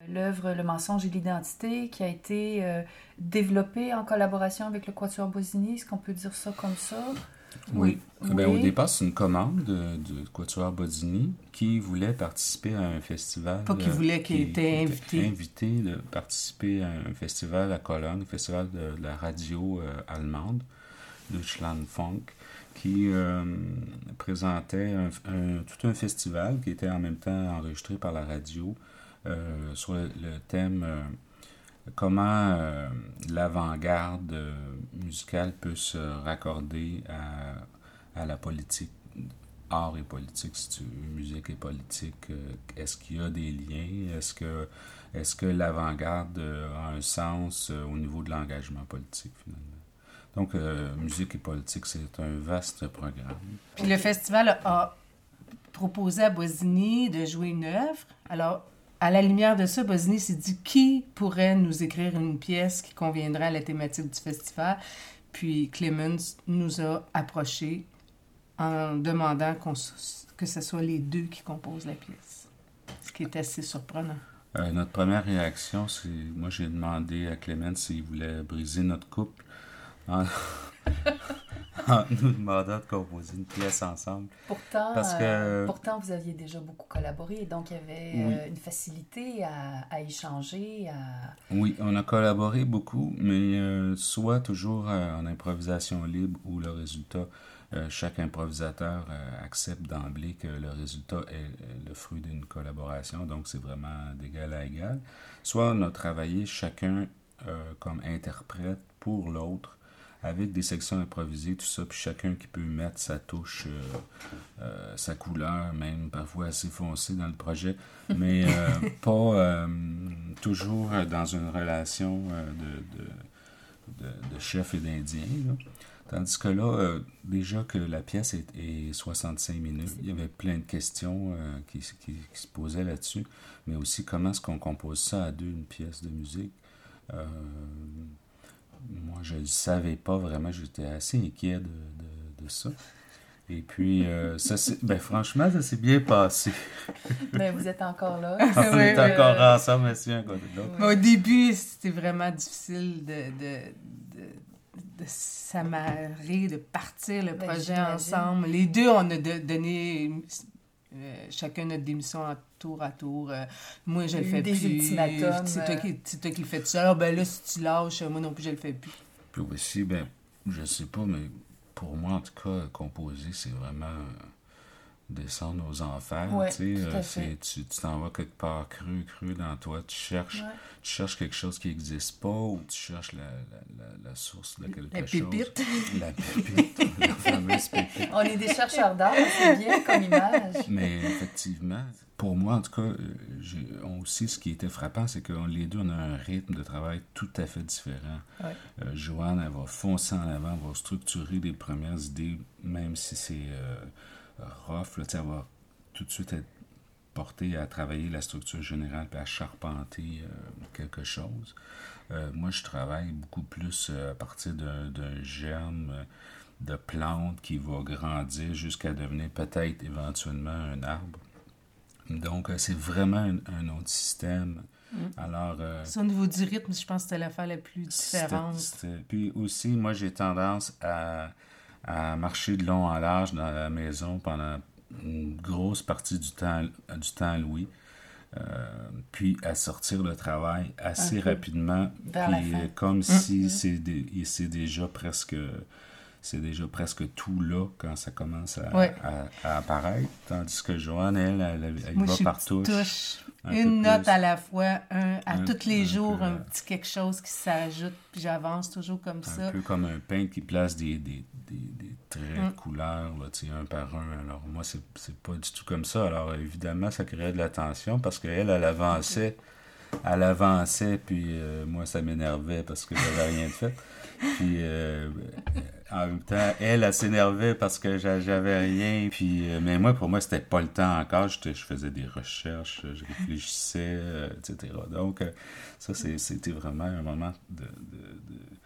l'œuvre Le mensonge et l'identité, qui a été développée en collaboration avec le Quatuor Bosini. Est-ce qu'on peut dire ça comme ça? Oui. Ben, au Oui. départ, c'est une commande du Quatuor Bodini qui voulait participer à un festival. Pas qu'il voulait, qu'il était invité. Invité de participer à un festival à Cologne, un festival de la radio allemande, Deutschlandfunk, qui présentait tout un festival qui était en même temps enregistré par la radio sur le thème comment l'avant-garde musicale peut se raccorder à la politique, art et politique, si tu veux, musique et politique. Est-ce qu'il y a des liens? Est-ce que l'avant-garde a un sens au niveau de l'engagement politique, finalement? Donc, musique et politique, c'est un vaste programme. Puis le festival a proposé à Bosini de jouer une œuvre. Alors, à la lumière de ça, Bosini s'est dit qui pourrait nous écrire une pièce qui conviendrait à la thématique du festival. Puis Clemens nous a approchés en demandant que ce soit les deux qui composent la pièce. Ce qui est assez surprenant. Notre première réaction, c'est... Moi, j'ai demandé à Clemens s'il voulait briser notre couple en nous demandant de composer une pièce ensemble. Pourtant, vous aviez déjà beaucoup collaboré, donc il y avait une facilité à échanger. Oui, on a collaboré beaucoup, mais soit toujours en improvisation libre où le résultat, chaque improvisateur accepte d'emblée que le résultat est le fruit d'une collaboration, donc c'est vraiment d'égal à égal. Soit on a travaillé chacun comme interprète pour l'autre, avec des sections improvisées, tout ça, puis chacun qui peut mettre sa touche, sa couleur, même parfois assez foncée dans le projet, mais pas toujours dans une relation de chef et d'Indien. Là. Tandis que là, déjà que la pièce est 65 minutes, il y avait plein de questions qui se posaient là-dessus, mais aussi comment est-ce qu'on compose ça à deux, une pièce de musique. Moi, je ne savais pas vraiment, j'étais assez inquiet de ça. Et puis, franchement, ça s'est bien passé. Mais vous êtes encore là. On est encore ensemble, assis un côté de l'autre. Mais au début, c'était vraiment difficile de s'amarrer, de partir le projet ensemble. Les deux, on a donné chacun notre démission tour à tour. Moi, je le fais des plus. Ultimatums. C'est toi qui le fais tout seul. Ben là, si tu lâches, moi non plus, je le fais plus. Puis aussi, je sais pas, mais pour moi, en tout cas, composer, c'est vraiment descendre aux enfers. Ouais, tu t'en vas quelque part creux dans toi. Tu cherches quelque chose qui n'existe pas ou tu cherches la source de quelque chose. Pépite. La pépite. La fameuse pépite. On est des chercheurs d'art, c'est bien comme image. Mais effectivement, pour moi, en tout cas, aussi, ce qui était frappant, c'est que les deux, on a un rythme de travail tout à fait différent. Ouais. Joanne, elle va foncer en avant, elle va structurer les premières idées, même si c'est rough, là, elle va tout de suite être portée à travailler la structure générale puis à charpenter quelque chose. Moi, je travaille beaucoup plus à partir d'un germe de plante qui va grandir jusqu'à devenir peut-être éventuellement un arbre. Donc, c'est vraiment un autre système. Alors, au niveau du rythme, je pense que c'était l'affaire la plus différente. Puis aussi, moi, j'ai tendance à marcher de long en large dans la maison pendant une grosse partie du temps Louis. Puis à sortir le travail assez rapidement. Puis comme si c'est déjà presque tout là quand ça commence à apparaître. Tandis que Joanne, elle moi, va par touche. Une note à la fois, à tous les jours, un petit quelque chose qui s'ajoute, puis j'avance toujours comme ça. Un peu comme un peintre qui place des traits de couleur, là, un par un. Alors moi, c'est pas du tout comme ça. Alors évidemment, ça créait de la tension parce qu'elle avançait. Elle avançait, puis moi, ça m'énervait parce que j'avais rien fait. Puis en même temps, elle s'énervait parce que j'avais rien. Puis, mais moi, pour moi, c'était pas le temps encore. Je faisais des recherches, je réfléchissais, etc. Donc, ça, c'était vraiment un moment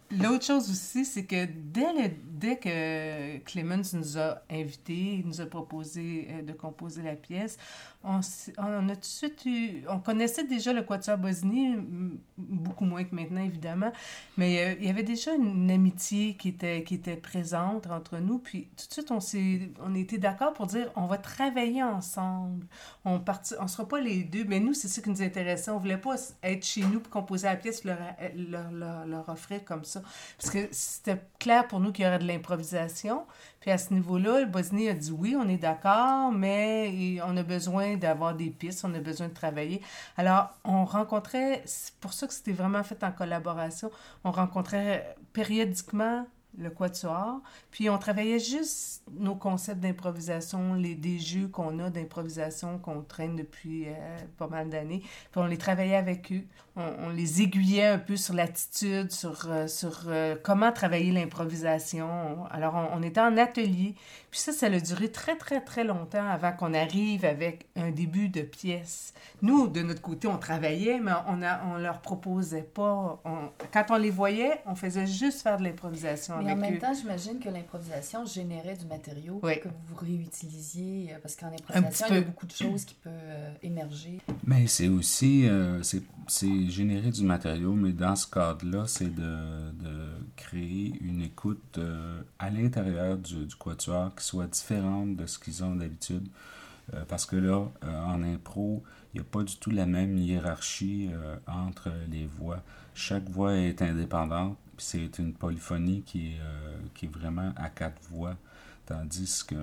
L'autre chose aussi, c'est que dès que Clemens nous a invités, il nous a proposé de composer la pièce, on a tout de suite on connaissait déjà le Quatuor Bosny, beaucoup moins que maintenant, évidemment, mais il y avait déjà une amitié qui était présente entre nous, puis tout de suite, on était d'accord pour dire, on va travailler ensemble, on sera pas les deux, mais nous, c'est ça qui nous intéressait, on voulait pas être chez nous pour composer la pièce, leur offrir comme ça, parce que c'était clair pour nous qu'il y aurait de l'improvisation. Puis à ce niveau-là, le Bosny a dit oui, on est d'accord, mais on a besoin d'avoir des pistes, on a besoin de travailler. Alors, on rencontrait, c'est pour ça que c'était vraiment fait en collaboration, on rencontrait périodiquement le Quatuor, puis on travaillait juste nos concepts d'improvisation, des jeux qu'on a d'improvisation qu'on traîne depuis pas mal d'années, puis on les travaillait avec eux. On les aiguillait un peu sur l'attitude, sur comment travailler l'improvisation. Alors, on était en atelier, puis ça a duré très, très, très longtemps avant qu'on arrive avec un début de pièce. Nous, de notre côté, on travaillait, mais on leur proposait pas. Quand on les voyait, on faisait juste faire de l'improvisation avec eux. Mais en même temps, j'imagine que l'improvisation générait du matériau que vous réutilisiez, parce qu'en improvisation, il y a beaucoup de choses qui peuvent émerger. Mais c'est aussi, c'est générer du matériau, mais dans ce cadre-là, c'est de créer une écoute à l'intérieur du quatuor qui soit différente de ce qu'ils ont d'habitude. Parce que là, en impro, il n'y a pas du tout la même hiérarchie entre les voix. Chaque voix est indépendante, puis c'est une polyphonie qui est vraiment à 4 voix, tandis que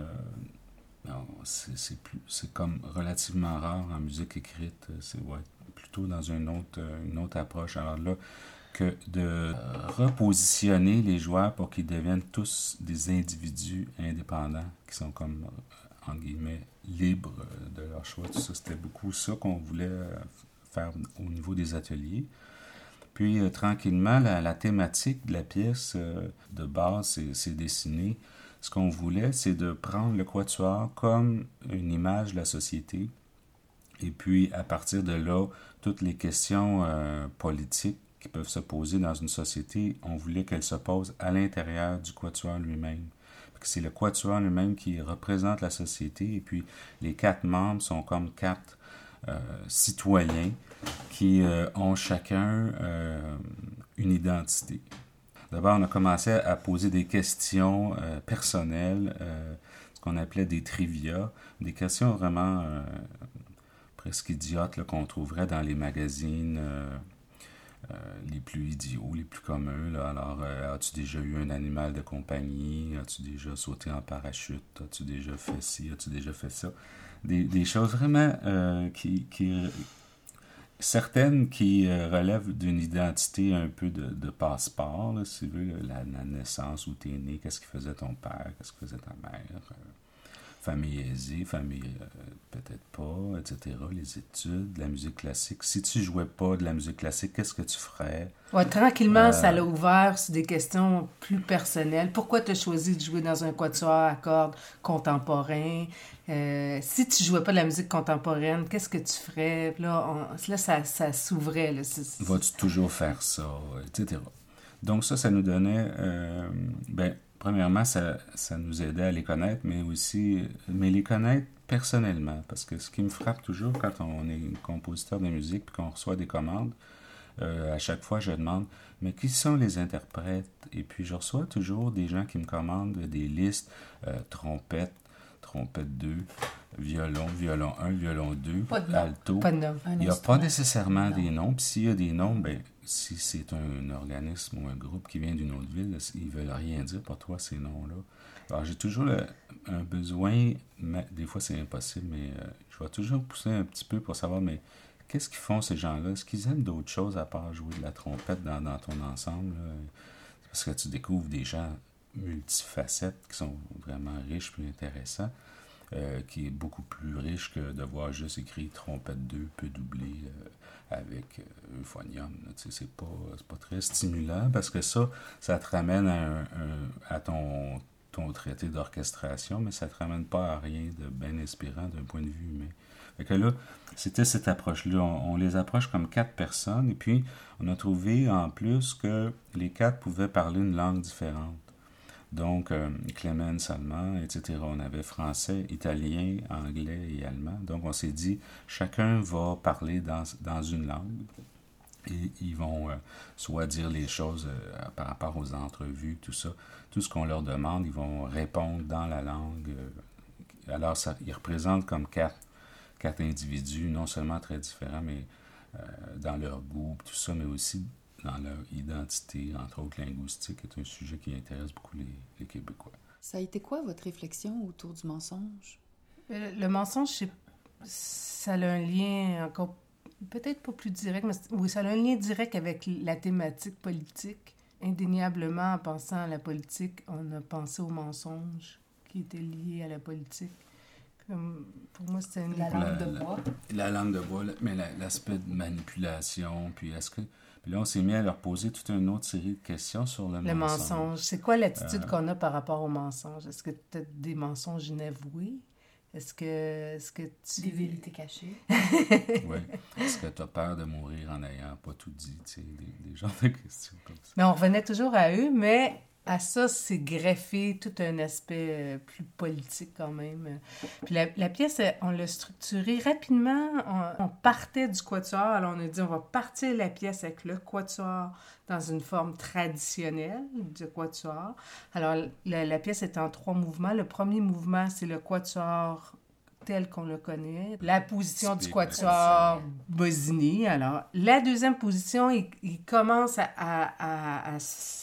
c'est comme relativement rare en musique écrite. C'est plutôt dans une autre approche. Alors là, que de repositionner les joueurs pour qu'ils deviennent tous des individus indépendants qui sont comme, entre guillemets, libres de leur choix. Tout ça, c'était beaucoup ça qu'on voulait faire au niveau des ateliers. Puis, tranquillement, la thématique de la pièce de base s'est dessinée. Ce qu'on voulait, c'est de prendre le quatuor comme une image de la société. Et puis, à partir de là, toutes les questions politiques qui peuvent se poser dans une société, on voulait qu'elles se posent à l'intérieur du quatuor lui-même. C'est le quatuor lui-même qui représente la société, et puis les 4 membres sont comme 4 citoyens qui ont chacun une identité. D'abord, on a commencé à poser des questions personnelles, ce qu'on appelait des trivia, des questions vraiment presque idiotes là, qu'on trouverait dans les magazines les plus idiots, les plus communs. Là. Alors, as-tu déjà eu un animal de compagnie? As-tu déjà sauté en parachute? As-tu déjà fait ci? As-tu déjà fait ça? Des choses vraiment certaines qui relèvent d'une identité un peu de passeport, là, si tu veux, la naissance, où tu es né, qu'est-ce que faisait ton père, qu'est-ce que faisait ta mère, famille aisée, famille peut-être pas, etc., les études, la musique classique. Si tu jouais pas de la musique classique, qu'est-ce que tu ferais? Ouais, tranquillement, ça l'a ouvert sur des questions plus personnelles. Pourquoi tu as choisi de jouer dans un quatuor à cordes contemporain? Si tu jouais pas de la musique contemporaine, qu'est-ce que tu ferais? Puis là, ça s'ouvrait. Là. Vas-tu toujours faire ça? Etc. Donc ça nous donnait... premièrement, ça nous aidait à les connaître, mais les connaître personnellement. Parce que ce qui me frappe toujours quand on est compositeur de musique et qu'on reçoit des commandes, à chaque fois, je demande, mais qui sont les interprètes? Et puis, je reçois toujours des gens qui me commandent des listes, trompette 2, violon 1, violon 2, alto. Pas de nom. Il n'y a pas nécessairement des noms. Puis s'il y a des noms, si c'est un organisme ou un groupe qui vient d'une autre ville, ils ne veulent rien dire pour toi, ces noms-là. Alors, j'ai toujours un besoin, mais des fois c'est impossible, mais je vais toujours pousser un petit peu pour savoir, mais qu'est-ce qu'ils font ces gens-là? Est-ce qu'ils aiment d'autres choses à part jouer de la trompette dans ton ensemble? Là? Parce que tu découvres des gens multifacettes qui sont vraiment riches et intéressants, qui est beaucoup plus riche que de voir juste écrit trompette 2 peut doubler avec euphonium. C'est pas très stimulant parce que ça te ramène à ton traité d'orchestration, mais ça te ramène pas à rien de bien inspirant d'un point de vue humain. Fait que là, c'était cette approche-là. On les approche comme 4 personnes, et puis on a trouvé en plus que les 4 pouvaient parler une langue différente. Donc, Clemens, allemand, etc. On avait français, italien, anglais et allemand. Donc, on s'est dit, chacun va parler dans une langue. Et ils vont soit dire les choses par rapport aux entrevues, tout ça. Tout ce qu'on leur demande, ils vont répondre dans la langue. Alors, ils représentent comme 4 individus, non seulement très différents, mais dans leur goût, tout ça, mais aussi dans leur identité, entre autres linguistique, est un sujet qui intéresse beaucoup les Québécois. Ça a été quoi votre réflexion autour du mensonge? Le mensonge, ça a un lien encore, peut-être pas plus direct, mais oui, ça a un lien direct avec la thématique politique. Indéniablement, en pensant à la politique, on a pensé au mensonge qui était lié à la politique. Pour moi, c'était La langue de bois. La langue de bois, mais l'aspect de manipulation, puis puis là, on s'est mis à leur poser toute une autre série de questions sur le mensonge. C'est quoi l'attitude qu'on a par rapport au mensonge? Est-ce que tu as des mensonges inavoués? Est-ce que tu... Des vérités cachées. Oui. Est-ce que tu as peur de mourir en n'ayant pas tout dit? Tu sais, des genres de questions comme ça. Mais on revenait toujours à eux, mais à ça, c'est greffé tout un aspect plus politique quand même. Puis la pièce, on l'a structurée rapidement. On partait du quatuor. Alors on a dit, on va partir la pièce avec le quatuor dans une forme traditionnelle du quatuor. Alors la pièce est en 3 mouvements. Le premier mouvement, c'est le quatuor tel qu'on le connaît. La position du quatuor Bosini. Alors, la deuxième position, il commence à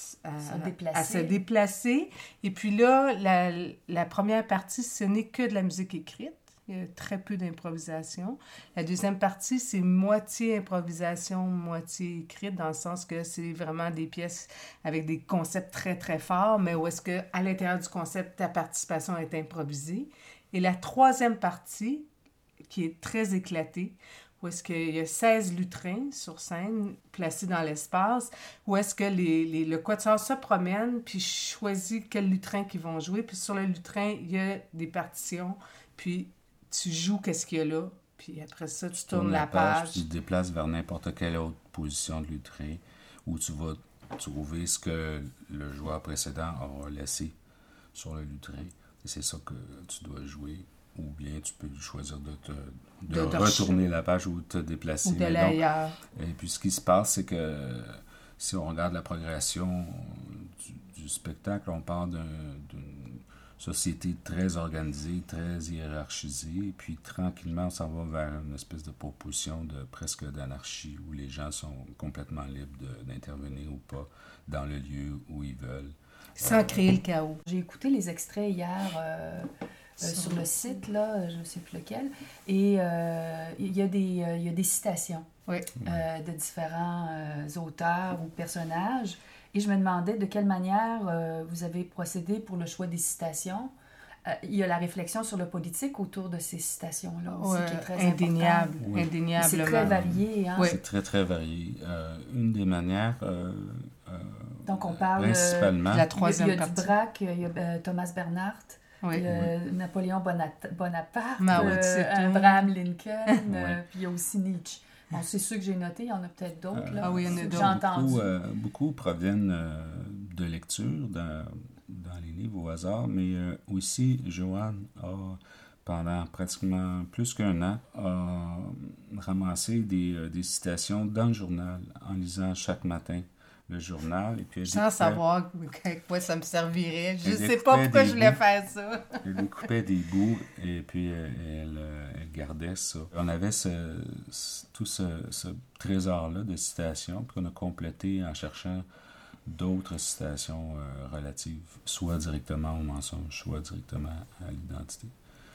se déplacer. Et puis là, la première partie, ce n'est que de la musique écrite. Il y a très peu d'improvisation. La deuxième partie, c'est moitié improvisation, moitié écrite, dans le sens que c'est vraiment des pièces avec des concepts très, très forts, mais où est-ce qu'à l'intérieur du concept, ta participation est improvisée. Et la troisième partie, qui est très éclatée, où est-ce qu'il y a 16 lutrins sur scène placés dans l'espace, où est-ce que le quatuor se promène, puis choisit quel lutrin qu'ils vont jouer, puis sur le lutrin, il y a des partitions, puis tu joues qu'est-ce qu'il y a là, puis après ça, tu tournes la page. Tu te déplaces vers n'importe quelle autre position de lutrin, où tu vas trouver ce que le joueur précédent aura laissé sur le lutrin. Et c'est ça que tu dois jouer. Ou bien tu peux choisir de retourner la page ou de te déplacer. Ou d'aller ailleurs. Et puis ce qui se passe, c'est que si on regarde la progression du spectacle, on part d'une société très organisée, très hiérarchisée, et puis tranquillement, on s'en va vers une espèce de proposition de presque d'anarchie, où les gens sont complètement libres d'intervenir ou pas dans le lieu où ils veulent. Sans créer le chaos. J'ai écouté les extraits hier sur le site, là, je ne sais plus lequel, et il y a des citations de différents auteurs ou personnages, et je me demandais de quelle manière vous avez procédé pour le choix des citations. Il y a la réflexion sur le politique autour de ces citations-là aussi, qui est très indéniable, importante. indéniablement. C'est très varié. Hein? Oui. C'est très, très varié. Une des manières... Donc, on parle principalement, de la troisième partie. Il y a Dubrac, il y a Thomas Bernhardt, Napoléon Bonaparte, Abraham Lincoln, puis il y a aussi Nietzsche. Bon, c'est ceux que j'ai notés, il y en a peut-être d'autres. Là. Oui, il y en a d'autres. J'ai entendu. Beaucoup proviennent de lecture dans les livres au hasard, mais aussi, Joanne a, pendant pratiquement plus qu'un an, a ramassé des citations dans le journal, en lisant chaque matin le journal. Et puis sans savoir à quoi ça me servirait. Je ne sais pas pourquoi je voulais faire ça. Elle découpait des bouts et puis elle gardait ça. On avait tout ce trésor-là de citations, puis qu'on a complété en cherchant d'autres citations relatives, soit directement au mensonge, soit directement à l'identité.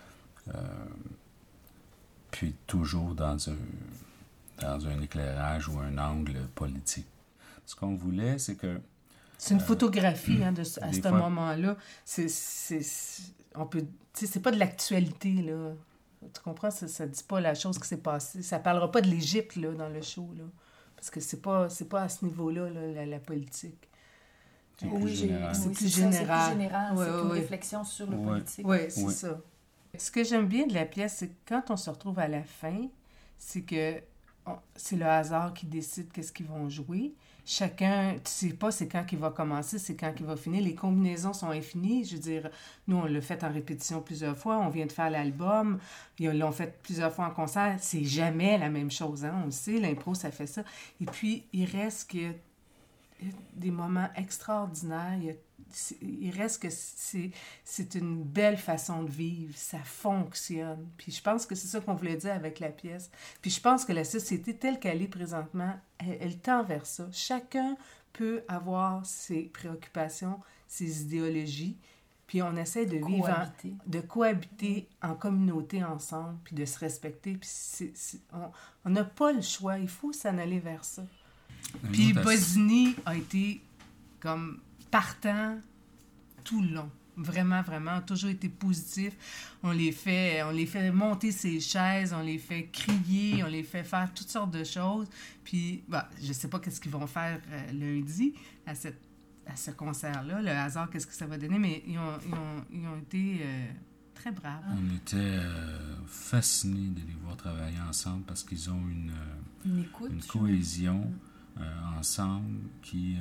Puis toujours dans un éclairage ou un angle politique. Ce qu'on voulait, c'est que... C'est une photographie à ce moment-là. On peut, c'est pas de l'actualité, là. Tu comprends? Ça dit pas la chose qui s'est passée. Ça parlera pas de l'Égypte, là, dans le show, là. Parce que c'est pas à ce niveau-là, là, la politique. C'est plus général. C'est plus général. général. C'est une réflexion sur le politique. Oui, c'est ça. Ce que j'aime bien de la pièce, c'est que quand on se retrouve à la fin, c'est que c'est le hasard qui décide qu'est-ce qu'ils vont jouer. Chacun, tu sais pas c'est quand qu'il va commencer, c'est quand qu'il va finir. Les combinaisons sont infinies. Je veux dire, nous, on l'a fait en répétition plusieurs fois. On vient de faire l'album. Ils l'ont fait plusieurs fois en concert. C'est jamais la même chose, hein? On le sait, l'impro, ça fait ça. Et puis, il reste que des moments extraordinaires. Il reste que c'est une belle façon de vivre. Ça fonctionne. Puis je pense que c'est ça qu'on voulait dire avec la pièce. Puis je pense que la société telle qu'elle est présentement, elle tend vers ça. Chacun peut avoir ses préoccupations, ses idéologies, puis on essaie de vivre, de cohabiter en communauté ensemble, puis de se respecter. Puis on n'a pas le choix. Il faut s'en aller vers ça. Puis Bosny a été comme partant tout le long. Vraiment, vraiment, a toujours été positif. On les fait monter ses chaises, on les fait crier, on les fait faire toutes sortes de choses. Puis, je sais pas qu'est-ce qu'ils vont faire lundi à ce concert-là. Le hasard, qu'est-ce que ça va donner, mais ils ont été très braves. On était fascinés de les voir travailler ensemble parce qu'ils ont une cohésion ensemble qui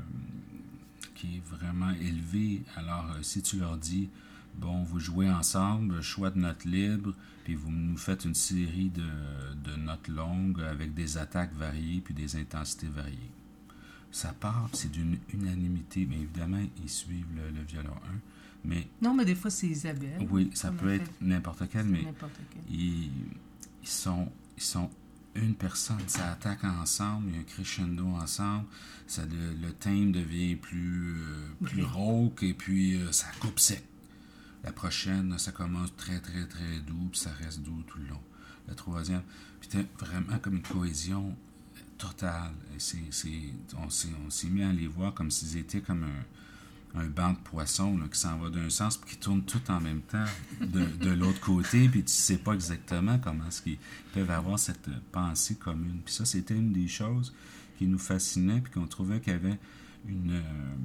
est vraiment élevée. Alors, si tu leur dis, bon, vous jouez ensemble, choix de notes libres, puis vous nous faites une série de notes longues avec des attaques variées puis des intensités variées. Ça part, c'est d'une unanimité. Bien évidemment, ils suivent le violon 1, mais... Non, mais des fois, c'est Isabelle. Oui, ça peut être n'importe quel, mais ils sont une personne, ça attaque ensemble, il y a un crescendo ensemble, le thème devient plus rauque et puis ça coupe sec. La prochaine, ça commence très, très, très doux, puis ça reste doux tout le long. La troisième, puis c'était vraiment comme une cohésion totale. Et on s'est mis à les voir comme s'ils étaient comme un banc de poissons là, qui s'en va d'un sens puis qui tourne tout en même temps de l'autre côté, puis tu sais pas exactement comment est-ce qu'ils peuvent avoir cette pensée commune. Puis ça, c'était une des choses qui nous fascinait puis qu'on trouvait qu'il y avait une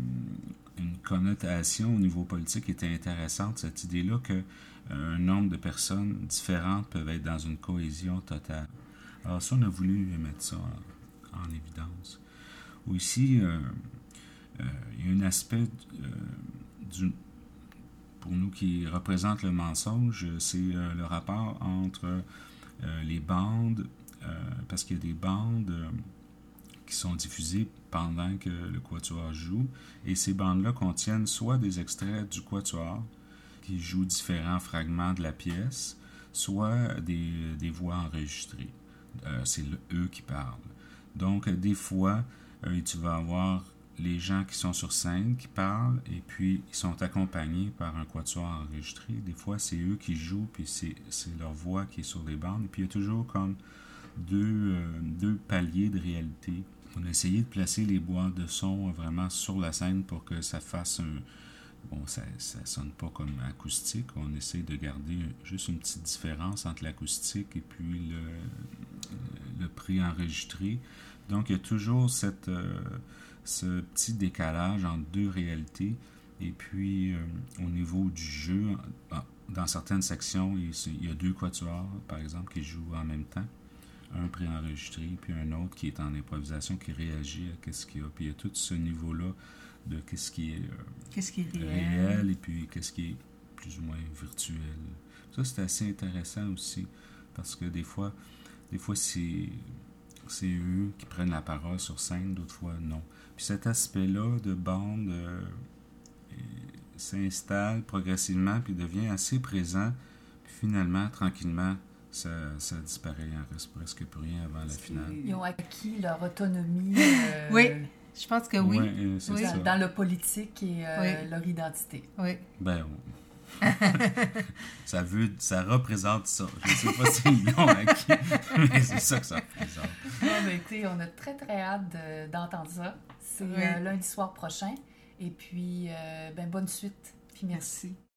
connotation au niveau politique qui était intéressante, cette idée-là que un nombre de personnes différentes peuvent être dans une cohésion totale. Alors ça, on a voulu mettre ça en évidence. Aussi, il y a un aspect pour nous qui représente le mensonge, c'est le rapport entre les bandes, parce qu'il y a des bandes qui sont diffusées pendant que le quatuor joue, et ces bandes-là contiennent soit des extraits du quatuor qui jouent différents fragments de la pièce, soit des voix enregistrées. C'est eux qui parlent. Donc, des fois, tu vas avoir les gens qui sont sur scène, qui parlent, et puis ils sont accompagnés par un quatuor enregistré. Des fois, c'est eux qui jouent, puis c'est leur voix qui est sur les bandes. Et puis il y a toujours comme deux paliers de réalité. On a essayé de placer les boîtes de son vraiment sur la scène pour que ça fasse un... Bon, ça sonne pas comme acoustique. On essaie de garder juste une petite différence entre l'acoustique et puis le préenregistré. Donc, il y a toujours ce petit décalage entre deux réalités. Et puis, au niveau du jeu, dans certaines sections, il y a deux quatuors, par exemple, qui jouent en même temps. Un préenregistré, puis un autre qui est en improvisation, qui réagit à ce qu'il y a. Puis il y a tout ce niveau-là de qu'est-ce qui est réel et puis qu'est-ce qui est plus ou moins virtuel. Ça, c'est assez intéressant aussi, parce que des fois c'est eux qui prennent la parole sur scène, d'autres fois non. Puis cet aspect-là de bande s'installe progressivement puis devient assez présent, puis finalement, tranquillement, ça disparaît, il en reste presque plus rien avant la finale. Ils ont acquis leur autonomie. Oui, je pense que oui. Oui, dans le politique et leur identité. Oui. Ben, ça représente ça. Je ne sais pas s'ils l'ont acquis, mais c'est ça que ça représente. Non, mais écoutez, on a très, très hâte d'entendre ça. C'est lundi soir prochain. Et puis, bonne suite. Puis merci.